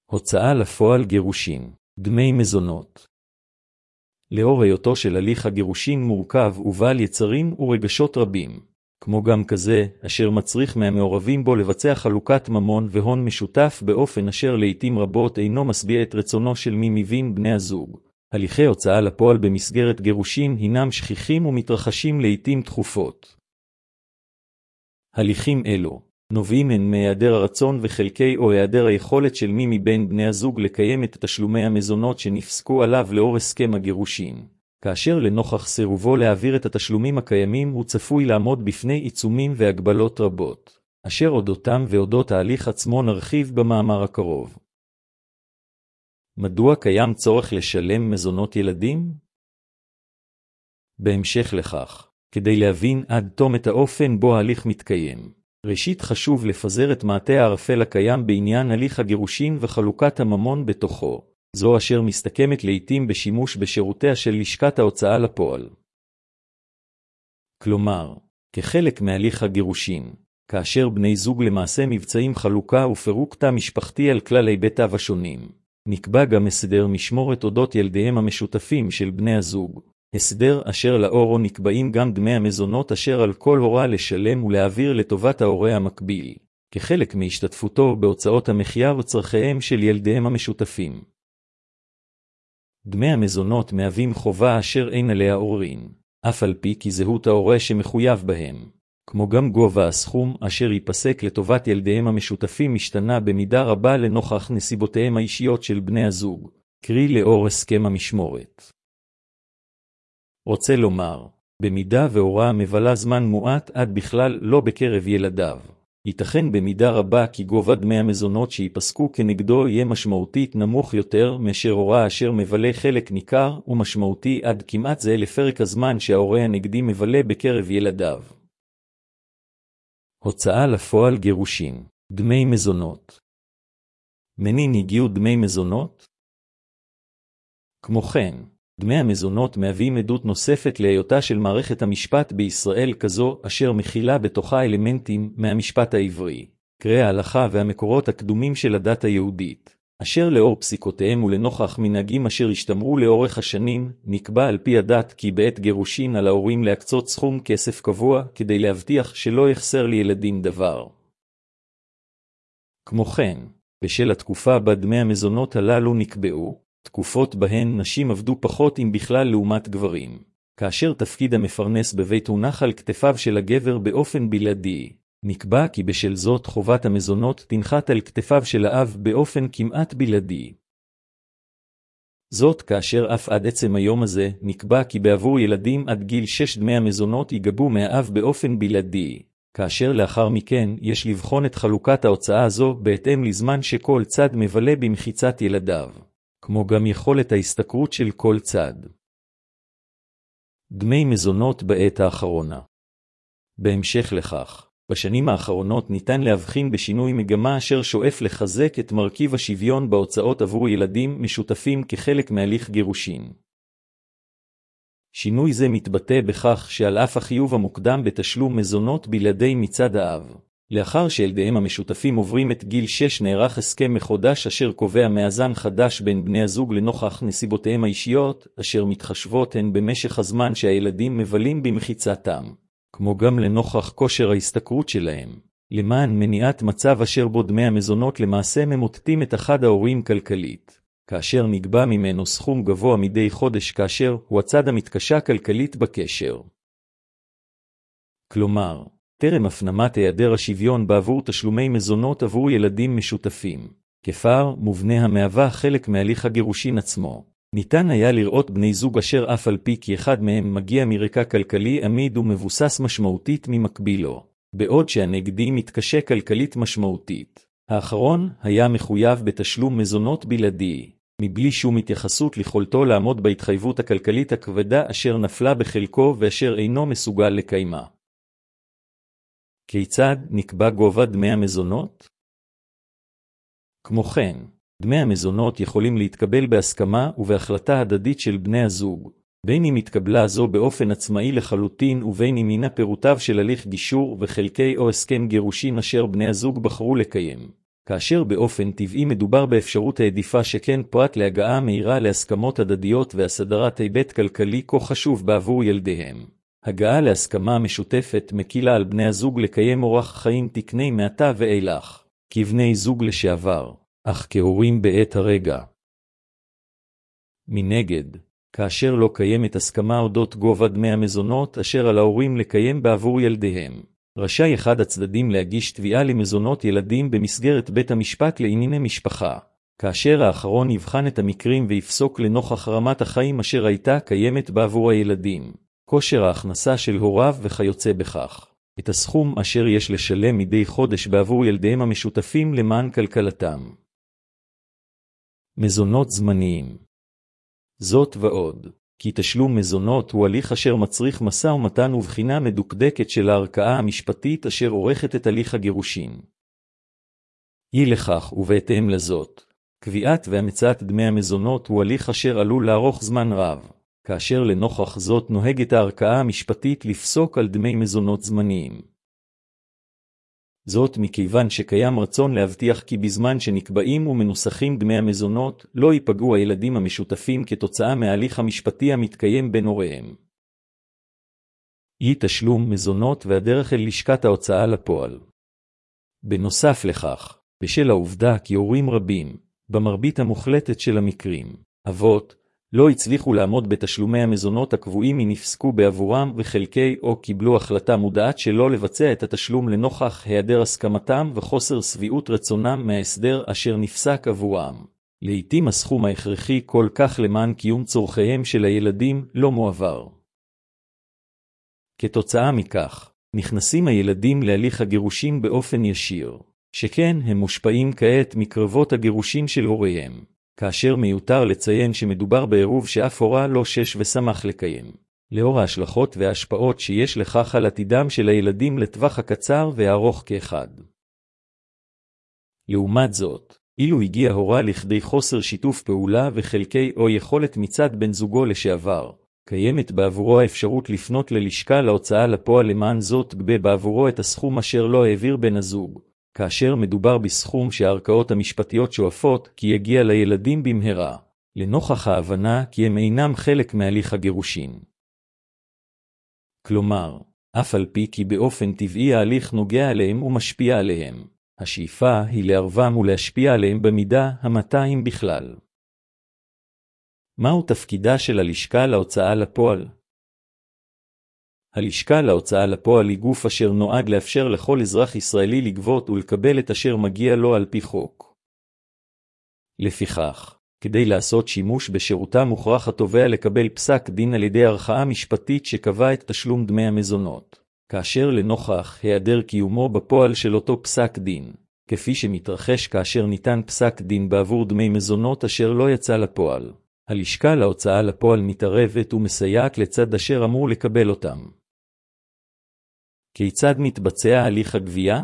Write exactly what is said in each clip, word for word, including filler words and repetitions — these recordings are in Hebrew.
הוצאה לפועל גירושין, דמי מזונות. לאור היותו של הליך הגירושין מורכב ובעל יצרים ורגשות רבים, כמו גם כזה אשר מצריך מהמעורבים בו לבצע חלוקת ממון והון משותף באופן אשר לעתים רבות אינו משביע את רצונו של מי מבין בני הזוג. הליכי הוצאה לפועל במסגרת גירושין הינם שכיחים ומתרחשים לעתים תכופות. הליכים אלו נובעים הן מהיעדר הרצון וחלקי או היעדר היכולת של מי מבין בני הזוג לקיים את תשלומי המזונות שנפסקו עליו לאור הסכם הגירושין, כאשר לנוכח סירובו להעביר את התשלומים הקיימים הוא צפוי לעמוד בפני עיצומים והגבלות רבות, אשר אודותם ואודות ההליך עצמו נרחיב במאמר הקרוב. מדוע קיים צורך לשלם מזונות ילדים? בהמשך לכך, כדי להבין עד תום את האופן בו ההליך מתקיים, ראשית חשוב לפזר את מעטה הערפל הקיים בעניין הליך הגירושין וחלוקת הממון בתוכו, זו אשר מסתכמת לעתים בשימוש בשירותיה של לשכת ההוצאה לפועל. כלומר, כחלק מהליך הגירושין, כאשר בני זוג למעשה מבצעים חלוקה ופירוק תא משפחתי על כלל היבטיו השונים, נקבע גם הסדר משמורת אודות ילדיהם המשותפים של בני הזוג, הסדר אשר לאורו נקבעים גם דמי המזונות אשר על כל הורה לשלם ולהעביר לטובת ההורה המקביל, כחלק מהשתתפותו בהוצאות המחיה וצרכיהם של ילדיהם המשותפים. דמי המזונות מהווים חובה אשר אין עליה עוררין, אף על פי כי זהות ההורה שמחויב בהם, כמו גם גובה הסכום אשר ייפסק לטובת ילדיהם המשותפים משתנה במידה רבה לנוכח נסיבותיהם האישיות של בני הזוג, קרי לאור הסכם המשמורת. רוצה לומר, במידה והורה מבלה זמן מועט עד בכלל לא בקרב ילדיו, ייתכן במידה רבה כי גובה דמי המזונות שיפסקו כנגדו יהיה משמעותית נמוך יותר מאשר הורה אשר מבלה חלק ניכר ומשמעותי עד כמעט זה לפרק הזמן שההורה הנגדי מבלה בקרב ילדיו. הוצאה לפועל גירושין, דמי מזונות. מנין הגיעו דמי מזונות? כמו כן, דמי המזונות מהווים עדות נוספת להיותה של מערכת המשפט בישראל כזו אשר מכילה בתוכה אלמנטים מהמשפט העברי, קרי ההלכה והמקורות הקדומים של הדת היהודית, אשר לאור פסיקותיהם ולנוכח מנהגים אשר השתמרו לאורך השנים, נקבע על פי הדת כי בעת גירושין על ההורים להקצות סכום כסף קבוע כדי להבטיח שלא יחסר לילדים דבר. כמו כן, בשל התקופה בה דמי המזונות הללו נקבעו, תקופות בהן נשים עבדו פחות אם בכלל לעומת גברים, כאשר תפקיד המפרנס בבית הונח על כתפיו של הגבר באופן בלעדי, נקבע כי בשל זאת חובת המזונות תנחת על כתפיו של האב באופן כמעט בלעדי. זאת כאשר אף עד עצם היום הזה נקבע כי בעבור ילדים עד גיל שש דמי המזונות ייגבו מהאב באופן בלעדי, כאשר לאחר מכן יש לבחון את חלוקת ההוצאה הזו בהתאם לזמן שכל צד מבלה במחיצת ילדיו, כמו גם יכולת ההשתכרות של כל צד. דמי מזונות בעת האחרונה. בהמשך לכך, בשנים האחרונות ניתן להבחין בשינוי מגמה אשר שואף לחזק את מרכיב השוויון בהוצאות עבור ילדים משותפים כחלק מהליך גירושין. שינוי זה מתבטא בכך שעל אף החיוב המוקדם בתשלום מזונות בלעדי מצד האב, לאחר שילדיהם המשותפים עוברים את גיל שש נערך הסכם מחודש אשר קובע מאזן חדש בין בני הזוג לנוכח נסיבותיהם האישיות, אשר מתחשבות הן במשך הזמן שהילדים מבלים במחיצתם, כמו גם לנוכח כושר ההשתכרות שלהם, למען מניעת מצב אשר בו דמי המזונות למעשה ממוטטים את אחד ההורים כלכלית, כאשר נגבה ממנו סכום גבוה מדי חודש כאשר הוא הצד המתקשה כלכלית בקשר. כלומר, טרם הפנמת היעדר השוויון בעבור תשלומי מזונות עבור ילדים משותפים, כפער מובנה המהווה חלק מהליך הגירושין עצמו, ניתן היה לראות בני זוג אשר אף על פי כי אחד מהם מגיע מרקע כלכלי עמיד ומבוסס משמעותית ממקבילו, בעוד שהנגדי מתקשה כלכלית משמעותית. האחרון היה מחויב בתשלום מזונות בלעדי, מבלי שום התייחסות ליכולתו לעמוד בהתחייבות הכלכלית הכבדה אשר נפלה בחלקו ואשר אינו מסוגל לקיימה. כיצד נקבע גובה דמי המזונות? כמו כן, דמי המזונות יכולים להתקבל בהסכמה ובהחלטה הדדית של בני הזוג, בין אם התקבלה זו באופן עצמאי לחלוטין ובין אם הינה פירותיו של הליך גישור וחלקי או הסכם גירושין אשר בני הזוג בחרו לקיים, כאשר באופן טבעי מדובר באפשרות העדיפה שכן פרט להגעה מהירה להסכמות הדדיות והסדרת היבט כלכלי כה חשוב בעבור ילדיהם. הגעה להסכמה משותפת מקילה על בני הזוג לקיים אורח חיים תקני מעתה ואילך, כבני זוג לשעבר, אך כהורים בעת הרגע. מנגד, כאשר לא קיימת הסכמה אודות גובה דמי המזונות אשר על ההורים לקיים בעבור ילדיהם, רשאי אחד הצדדים להגיש תביעה למזונות ילדים במסגרת בית המשפט לענייני משפחה, כאשר האחרון יבחן את המקרים ויפסוק לנוכח רמת החיים אשר הייתה קיימת בעבור הילדים, כושר ההכנסה של הוריו וכיוצא בכך, את הסכום אשר יש לשלם מדי חודש בעבור ילדיהם המשותפים למען כלכלתם. מזונות זמניים. זאת ועוד, כי תשלום מזונות הוא הליך אשר מצריך משא ומתן ובחינה מדוקדקת של הערכאה המשפטית אשר עורכת את הליך הגירושין. אי לכך ובהתאם לזאת, קביעת והמצאת דמי המזונות הוא הליך אשר עלול לארוך זמן רב, כאשר לנוכח זאת נוהגת הערכאה המשפטית לפסוק על דמי מזונות זמניים. זאת מכיוון שקיים רצון להבטיח כי בזמן שנקבעים ומנוסחים דמי המזונות, לא ייפגעו הילדים המשותפים כתוצאה מההליך המשפטי המתקיים בין הוריהם. אי תשלום מזונות והדרך אל לשכת ההוצאה לפועל. בנוסף לכך, בשל העובדה כי הורים רבים, במרבית המוחלטת של המקרים, אבות, לא הצליחו לעמוד בתשלומי המזונות הקבועים אם נפסקו בעבורם וחלקי או קיבלו החלטה מודעת שלא לבצע את התשלום לנוכח היעדר הסכמתם וחוסר שביעות רצונם מההסדר אשר נפסק עבורם. לעתים הסכום ההכרחי כל כך למען קיום צורכיהם של הילדים לא מועבר. כתוצאה מכך, נכנסים הילדים להליך הגירושין באופן ישיר, שכן הם מושפעים כעת מקרבות הגירושין של הוריהם. כאשר מיותר לציין שמדובר בעירוב שאף הורה לא שש ושמח לקיים, לאור ההשלכות וההשפעות שיש לכך על עתידם של הילדים לטווח הקצר והארוך כאחד. לעומת זאת, אילו הגיע הורה לכדי חוסר שיתוף פעולה וחלקי או יכולת מצד בן זוגו לשעבר, קיימת בעבורו האפשרות לפנות ללשכה להוצאה לפועל למען זאת גבה בעבורו את הסכום אשר לא העביר בן הזוג, כאשר מדובר בסכום שהערכאות המשפטיות שואפות כי יגיע לילדים במהרה, לנוכח ההבנה כי הם אינם חלק מהליך הגירושין. כלומר, אף על פי כי באופן טבעי ההליך נוגע עליהם ומשפיע עליהם, השאיפה היא לערבם ולהשפיע עליהם במידה המעטה אם בכלל. מהו תפקידה של הלשכה להוצאה לפועל? הלשכה להוצאה לפועל היא גוף אשר נועד לאפשר לכל אזרח ישראלי לגבות ולקבל את אשר מגיע לו על פי חוק. לפיכך, כדי לעשות שימוש בשירותה מוכרח התובע לקבל פסק דין על ידי ערכאה משפטית שקבע את תשלום דמי המזונות, כאשר לנוכח היעדר קיומו בפועל של אותו פסק דין, כפי שמתרחש כאשר ניתן פסק דין בעבור דמי מזונות אשר לא יצא לפועל, הלשכה להוצאה לפועל מתערבת ומסייעת לצד אשר אמור לקבל אותם. כיצד מתבצע הליך הגבייה?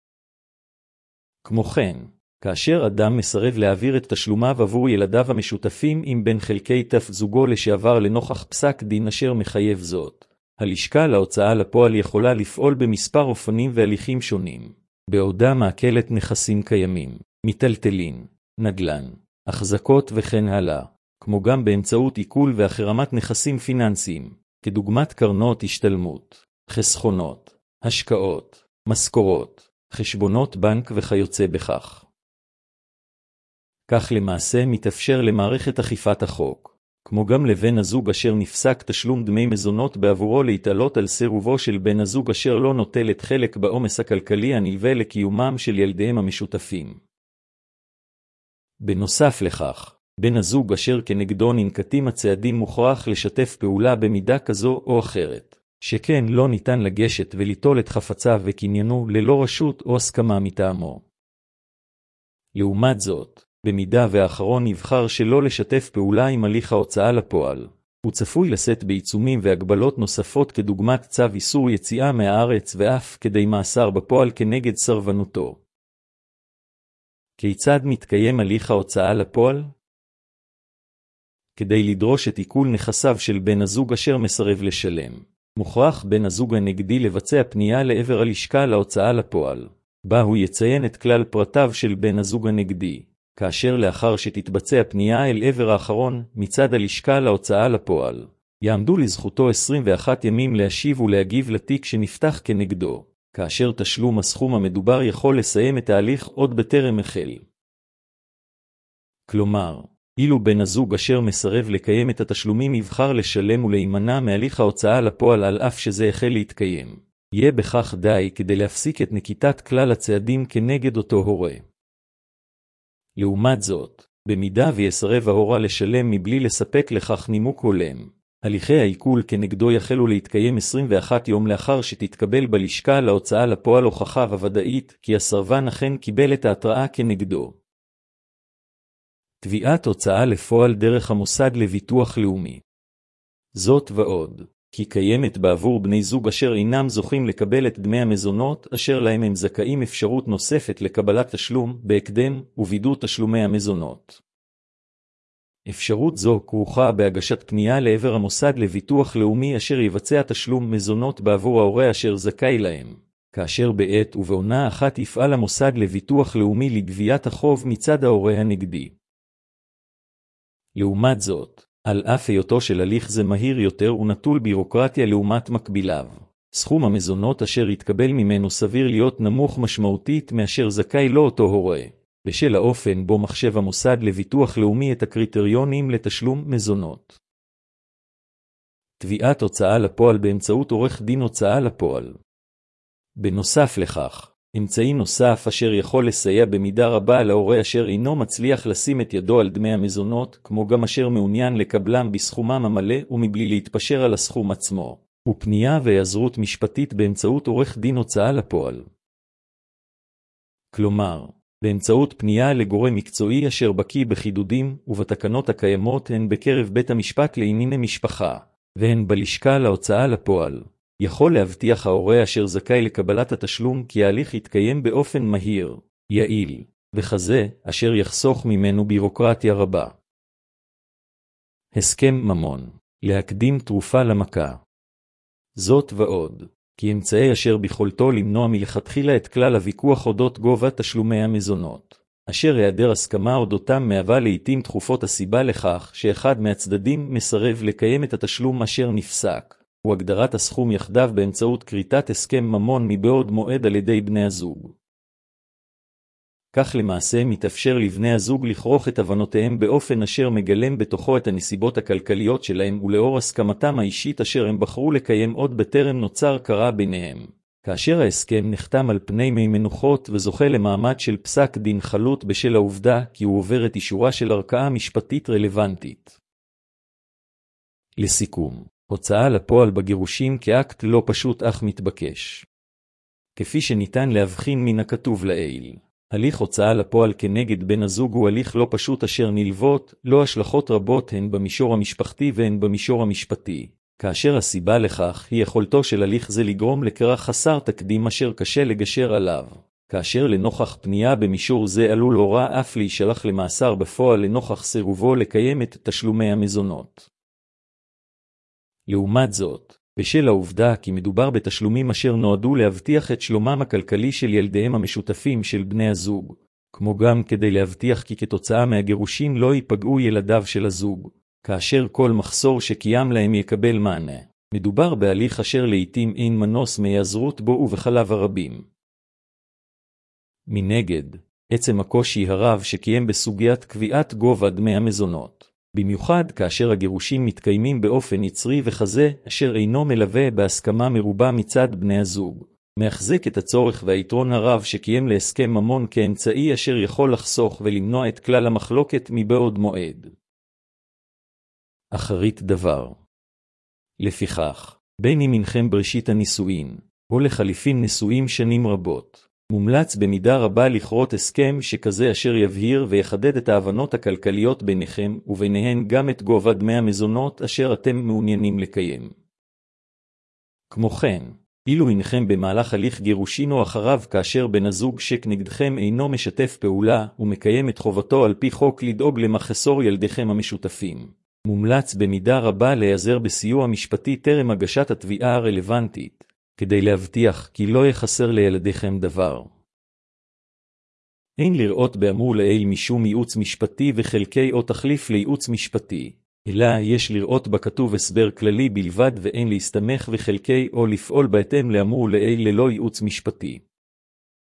כמו כן, כאשר אדם מסרב להעביר את תשלומיו עבור ילדיו המשותפים עם בן חלקי תף זוגו לשעבר לנוכח פסק דין אשר מחייב זאת, הלשכה להוצאה לפועל יכולה לפעול במספר אופנים והליכים שונים, בעודה מעקלת נכסים קיימים, מיטלטלין, נדל"ן, החזקות וכן הלאה, כמו גם באמצעות עיקול והחרמת נכסים פיננסיים, כדוגמת קרנות השתלמות, חסכונות, השקעות, משכורות, חשבונות בנק וכיוצא בכך. כך למעשה מתאפשר למערכת אכיפת החוק, כמו גם לבן הזוג אשר נפסק תשלום דמי מזונות בעבורו להתעלות על סירובו של בן הזוג אשר לא נוטלת חלק בעומס הכלכלי הנלווה לקיומם של ילדיהם המשותפים. בנוסף לכך, בן הזוג אשר כנגדו ננקטים הצעדים מוכרח לשתף פעולה במידה כזו או אחרת, שכן לא ניתן לגשת וליטול את חפציו וקניינו ללא רשות או הסכמה מטעמו. לעומת זאת, במידה והאחרון נבחר שלא לשתף פעולה עם הליך ההוצאה לפועל, הוא צפוי לשאת בעיצומים והגבלות נוספות כדוגמת צו איסור יציאה מהארץ ואף כדי מאסר בפועל כנגד סרבנותו. כיצד מתקיים הליך ההוצאה לפועל? כדי לדרוש את עיקול נכסיו של בן הזוג אשר מסרב לשלם, מוכרח בן הזוג הנגדי לבצע פנייה לעבר הלשכה להוצאה לפועל, בה הוא יציין את כלל פרטיו של בן הזוג הנגדי, כאשר לאחר שתתבצע פנייה אל עבר האחרון מצד הלשכה להוצאה לפועל, יעמדו לזכותו עשרים ואחד ימים להשיב ולהגיב לתיק שנפתח כנגדו, כאשר תשלום הסכום המדובר יכול לסיים את ההליך עוד בטרם החל. כלומר, אילו בן הזוג אשר מסרב לקיים את התשלומים יבחר לשלם ולהימנע מהליך ההוצאה לפועל על אף שזה החל להתקיים, יהיה בכך די כדי להפסיק את נקיטת כלל הצעדים כנגד אותו הורה. לעומת זאת, במידה ויסרב ההורה לשלם מבלי לספק לכך נימוק הולם, הליכי העיקול כנגדו יחלו להתקיים עשרים ואחד יום לאחר שתתקבל בלשכה להוצאה לפועל הוכחה הוודאית כי הסרבן אכן קיבל את ההתראה כנגדו. תביעת הוצאה לפועל דרך המוסד לביטוח לאומי. זאת ועוד, כי קיימת בעבור בני זוג אשר אינם זוכים לקבל את דמי המזונות אשר להם הם זכאים אפשרות נוספת לקבלת תשלום בהקדם ובידור תשלומי המזונות. אפשרות זו כרוכה בהגשת פנייה לעבר המוסד לביטוח לאומי אשר יבצע תשלום מזונות בעבור ההורה אשר זכאי להם, כאשר בעת ובעונה אחת יפעל המוסד לביטוח לאומי לגביית החוב מצד ההורה הנגדי. לעומת זאת, על אף היותו של הליך זה מהיר יותר ונטול בירוקרטיה לעומת מקביליו, סכום המזונות אשר יתקבל ממנו סביר להיות נמוך משמעותית מאשר זכאי לו אותו הורה, בשל האופן בו מחשב המוסד לביטוח לאומי את הקריטריונים לתשלום מזונות. תביעת הוצאה לפועל באמצעות עורך דין הוצאה לפועל. בנוסף לכך, אמצעי נוסף אשר יכול לסייע במידה רבה להורה אשר אינו מצליח לשים את ידו על דמי המזונות, כמו גם אשר מעוניין לקבלם בסכומם המלא ומבלי להתפשר על הסכום עצמו, הוא פנייה והיעזרות משפטית באמצעות עורך דין הוצאה לפועל. כלומר, באמצעות פנייה לגורם מקצועי אשר בקיא בחידודים ובתקנות הקיימות הן בקרב בית המשפט לענייני משפחה, והן בלשכה להוצאה לפועל. יכול להבטיח ההורה אשר זכאי לקבלת התשלום כי ההליך יתקיים באופן מהיר, יעיל, וכזה אשר יחסוך ממנו בירוקרטיה רבה. הסכם ממון, להקדים תרופה למכה. זאת ועוד, כי אמצעי אשר ביכולתו למנוע מלכתחילה את כלל הוויכוח אודות גובה תשלומי המזונות, אשר היעדר הסכמה אודותם מהווה לעתים תכופות הסיבה לכך שאחד מהצדדים מסרב לקיים את התשלום אשר נפסק, הוא הגדרת הסכום יחדיו באמצעות כריתת הסכם ממון מבעוד מועד על ידי בני הזוג. כך למעשה מתאפשר לבני הזוג לכרוך את הבנותיהם באופן אשר מגלם בתוכו את הנסיבות הכלכליות שלהם ולאור הסכמתם האישית אשר הם בחרו לקיים עוד בטרם נוצר קרה ביניהם, כאשר ההסכם נחתם על פני מי מנוחות וזוכה למעמד של פסק דין חלוט בשל העובדה כי הוא עובר את אישורה של ערכאה משפטית רלוונטית. לסיכום, הוצאה לפועל בגירושים כאקט לא פשוט אך מתבקש. כפי שניתן להבחין מן הכתוב לעיל, הליך הוצאה לפועל כנגד בן הזוג הוא הליך לא פשוט אשר נלוות לו השלכות רבות הן במישור המשפחתי והן במישור המשפטי, כאשר הסיבה לכך היא יכולתו של הליך זה לגרום לקרע חסר תקדים אשר קשה לגשר עליו, כאשר לנוכח פנייה במישור זה עלול הורה אף להישלח למאסר בפועל לנוכח סירובו לקיים את תשלומי המזונות. לעומת זאת, בשל העובדה כי מדובר בתשלומים אשר נועדו להבטיח את שלומם הכלכלי של ילדיהם המשותפים של בני הזוג, כמו גם כדי להבטיח כי כתוצאה מהגירושים לא ייפגעו ילדיו של הזוג, כאשר כל מחסור שקיים להם יקבל מענה. מדובר בהליך אשר לעתים אין מנוס מהיעזרות בו ובחלב הרבים. מנגד, עצם הקושי הרב שקיים בסוגיית קביעת גובה דמי המזונות, במיוחד כאשר הגירושים מתקיימים באופן יצרי וכזה אשר אינו מלווה בהסכמה מרובה מצד בני הזוג, מחזק את הצורך והיתרון הרב שקיים להסכם ממון כאמצעי אשר יכול לחסוך ולמנוע את כלל המחלוקת מבעוד מועד. אחרית דבר. לפיכך, בין אם אינכם בראשית הנישואין, או לחליפין נשואים שנים רבות, מומלץ במידה רבה לכרות הסכם שכזה אשר יבהיר ויחדד את ההבנות הכלכליות ביניכם וביניהן גם את גובה דמי המזונות אשר אתם מעוניינים לקיים. כמו כן, אילו אינכם במהלך הליך גירושין או אחריו כאשר בן הזוג שכנגדכם אינו משתף פעולה ומקיים את חובתו על פי חוק לדאוג למחסור ילדיכם המשותפים, מומלץ במידה רבה להיעזר בסיוע משפטי טרם הגשת התביעה הרלוונטית, כדי להבטיח כי לא יחסר לילדיכם דבר. אין לראות באמור לעיל משום ייעוץ משפטי וחלקי או תחליף לייעוץ משפטי, אלא יש לראות בכתוב הסבר כללי בלבד ואין להסתמך וחלקי או לפעול בהתאם לאמור לעיל ללא ייעוץ משפטי.